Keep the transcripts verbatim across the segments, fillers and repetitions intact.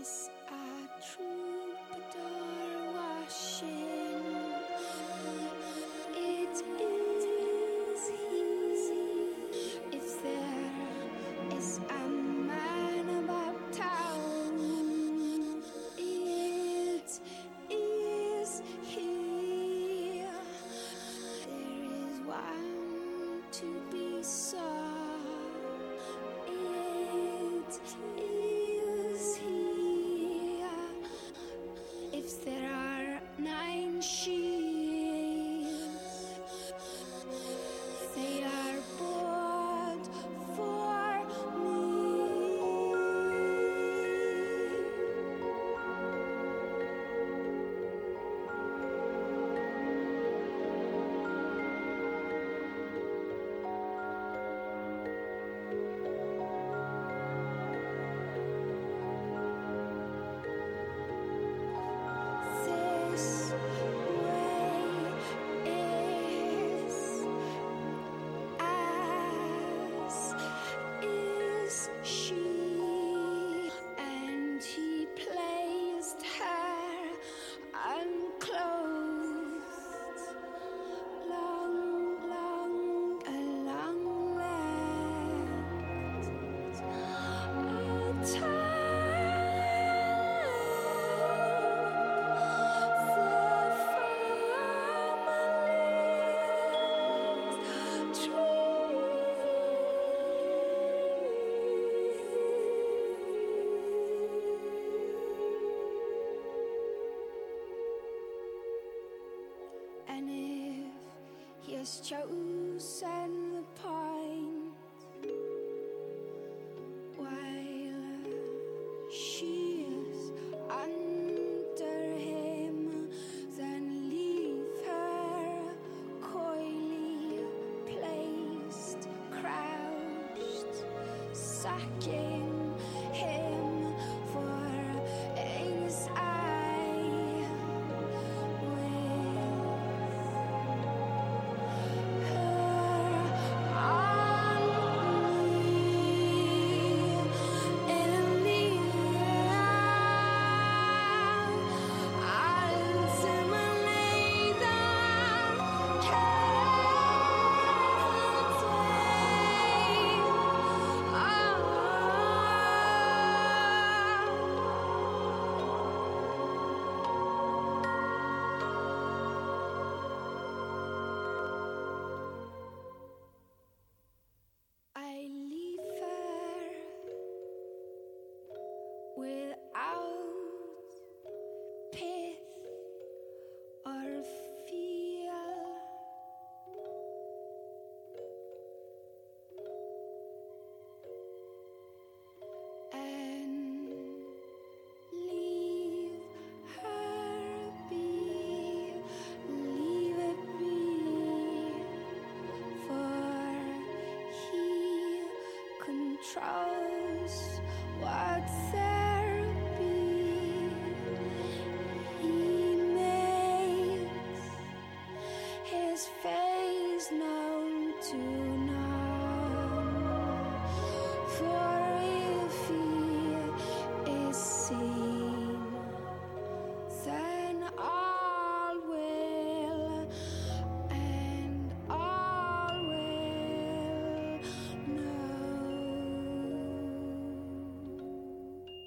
Is a troubadour washing? It is he. If there is a man about town, it is he. There is one to be sought. It is he. If there are nine sheep, they are bought for me. This way is as is she, and he placed her unclothed, long, long, a long legged, a time. And if he has chosen the point, while she is under him, then leave her coyly placed, crouched, sucking him for his eye with her on me in the ultimately the can't wait. I leave her without pith or feel, and leave her be, leave it be, for he controls what there be. He makes his face known to none, for if he is seen, then all will, and all will know.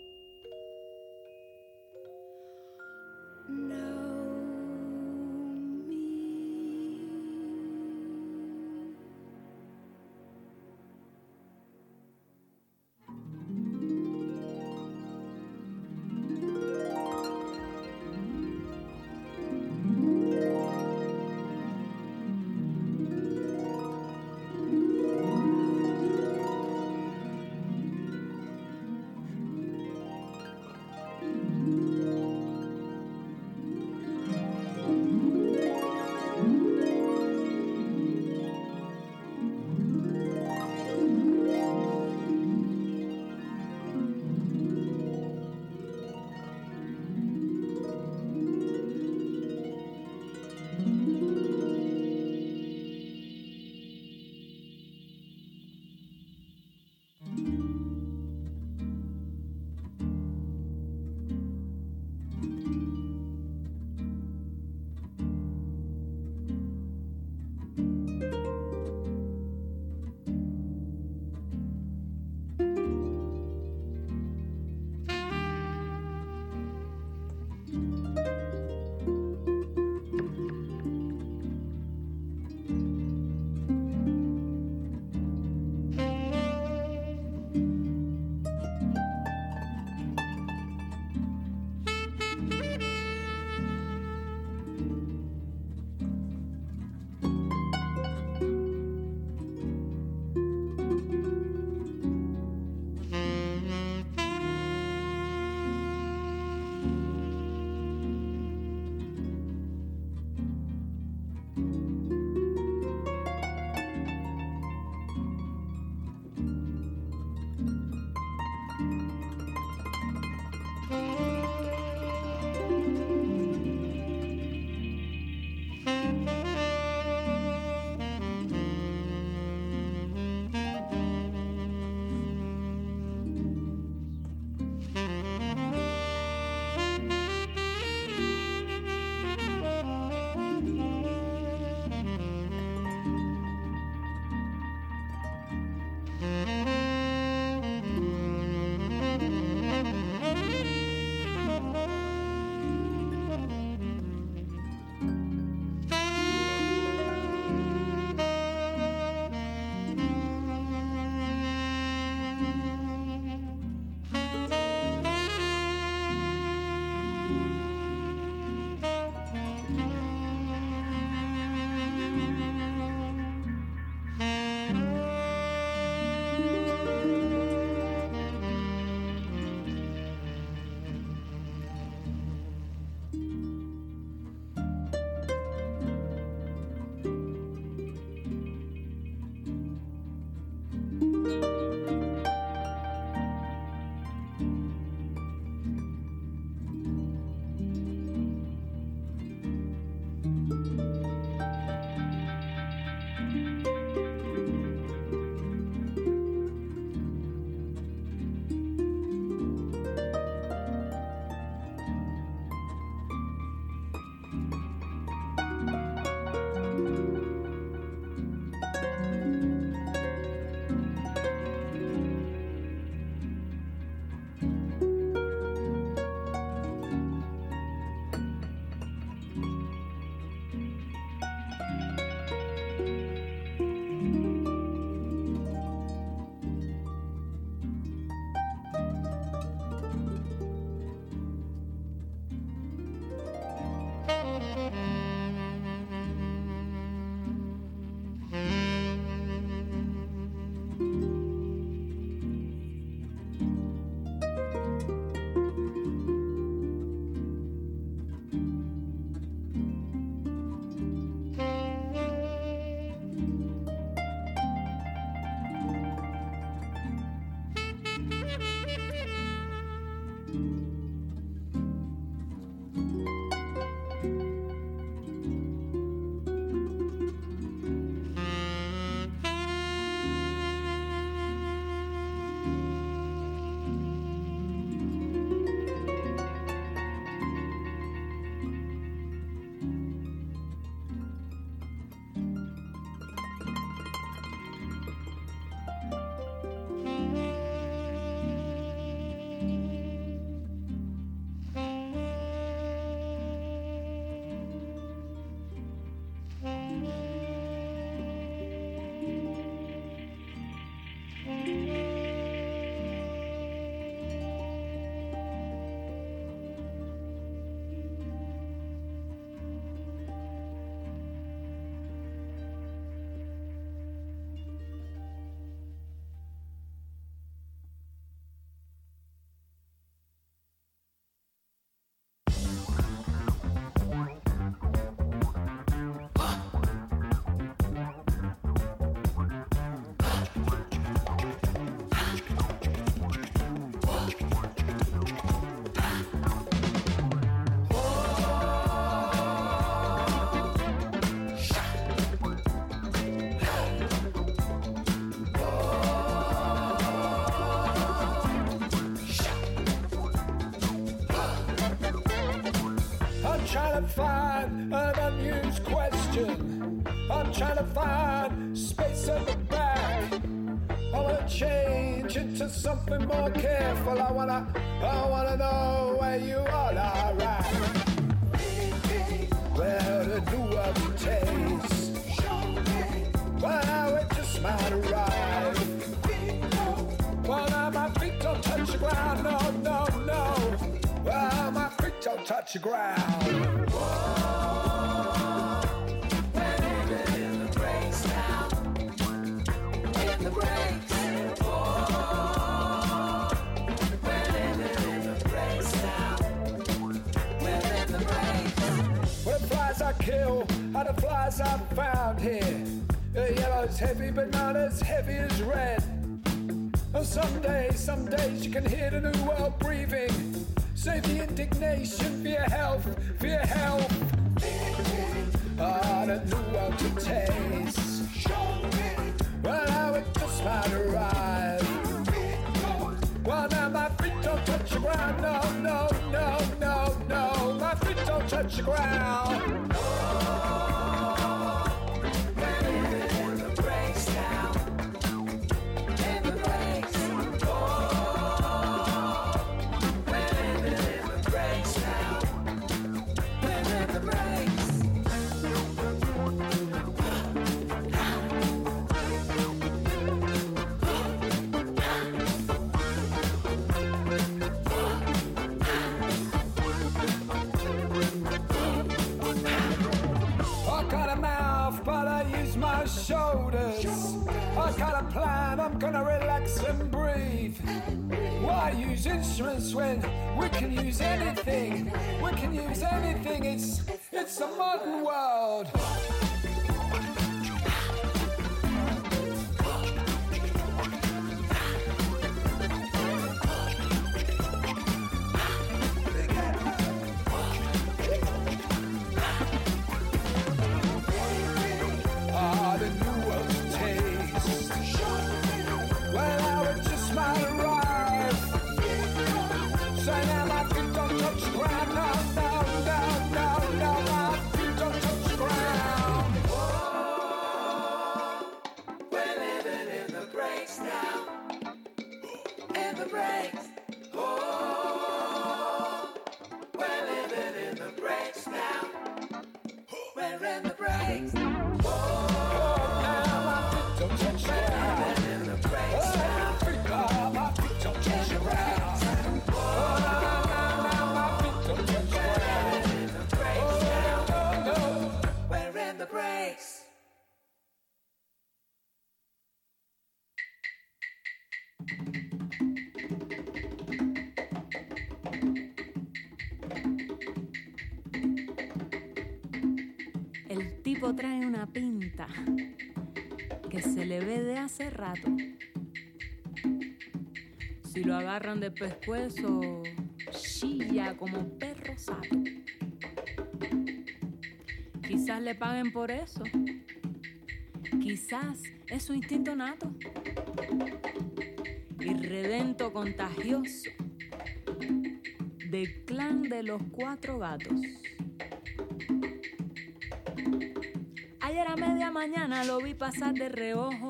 trying to find an unused question. I'm trying to find space at the back. I wanna change into something more careful. I wanna, I wanna know where you all are at. Where the new world tastes. Well, it just might arrive. Well, now my feet don't touch the ground, no, no, no. Well, my feet don't touch the ground. Whoa, we're living in the breaks now. In the breaks. Whoa, we're living in the breaks now. We're in the breaks. Well, the flies I kill are the flies I found here. The yellow's heavy, but not as heavy as red. Oh, some days, some days you can hear the new world breathing. Save the indignation for your health, for your health. Ah, the new world to taste. Well, now it just might arrive. Well, now my feet don't touch the ground. No, no, no, no, no. My feet don't touch the ground. Shoulders. I got a plan, I'm gonna relax and breathe. Why use instruments when we can use anything? We can use anything, it's, it's a modern world. Don't tipo trae una pinta que se le ve de hace rato. Si lo agarran de pescuezo, chilla como perro sato. Quizás le paguen por eso. Quizás es su instinto nato. Irredento contagioso del clan de los cuatro gatos. Ayer a media mañana lo vi pasar de reojo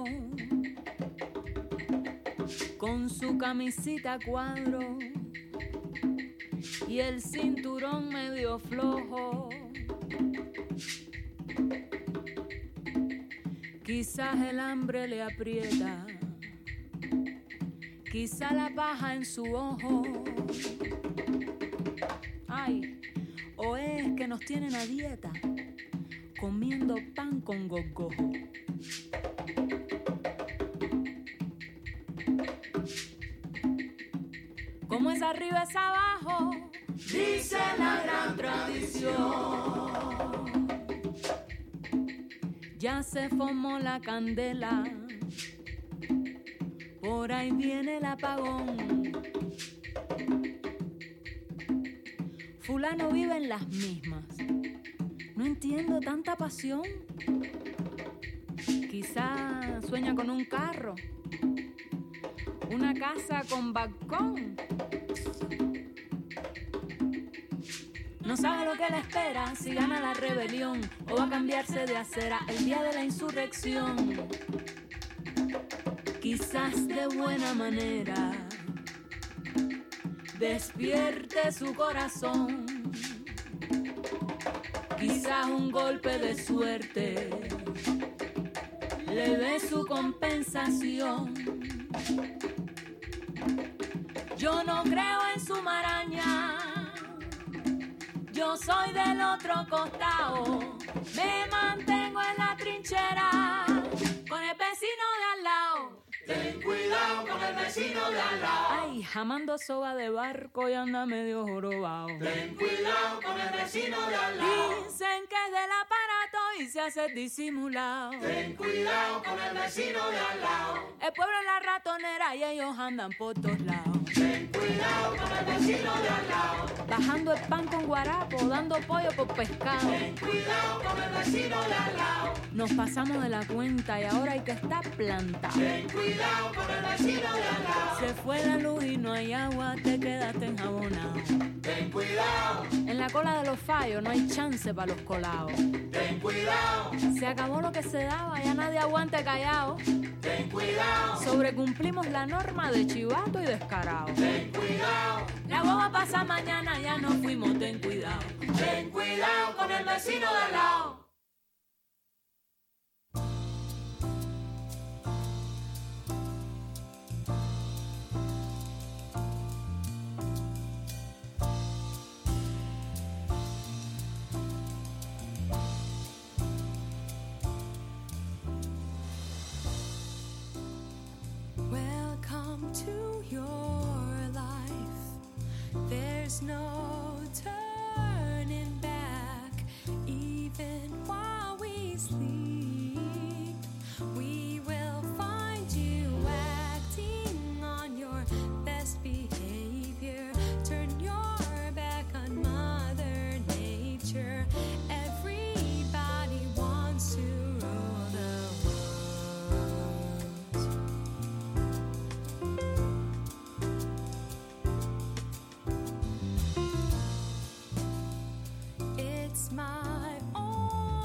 con su camisita a cuadro y el cinturón medio flojo. Quizás el hambre le aprieta, quizá la paja en su ojo. Ay, o es que nos tienen a dieta, comiendo pan con gogojo. Como es arriba es abajo, dice la gran tradición. Ya se formó la candela, por ahí viene el apagón. Fulano vive en las mismas. No entiendo tanta pasión. Quizá sueña con un carro, una casa con balcón. No sabe lo que le espera, si gana la rebelión o va a cambiarse de acera el día de la insurrección. Quizás de buena manera despierte su corazón. Quizás un golpe de suerte le dé su compensación. Yo no creo en su maraña, yo soy del otro costado. Me mantengo en la trinchera con el vecino de al lado. Ten cuidado con el vecino de al lado. Ay, jamando soga de barco y anda medio jorobado. Ten cuidado con el vecino de al lado. Dicen que es del aparato y se hace disimulado. Ten cuidado con el vecino de al lado. El pueblo es la ratonera y ellos andan por todos lados. Ten cuidado con el vecino de al lado. Bajando el pan con guarapo, dando pollo por pescado. Ten cuidado con el vecino de al lado. Nos pasamos de la cuenta y ahora hay que estar plantado. Ten cuidado con el vecino de al lado. Se fue la luz y no hay agua, te quedaste enjabonado. Ten cuidado. En la cola de los fallos no hay chance para los colados. Ten cuidado. Se acabó lo que se daba, ya nadie aguante callado. Ten cuidado. Sobrecumplimos la norma de chivato y descarado. Ten cuidado. La guagua pasa mañana, ya nos fuimos, ten cuidado. Ten cuidado con el vecino de al lado. Welcome to your life. There's no turning back. Even while we sleep, we will find you acting on your best behavior. Turn your back on Mother Nature. Everybody wants to rule the world. It's my own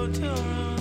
hotel room.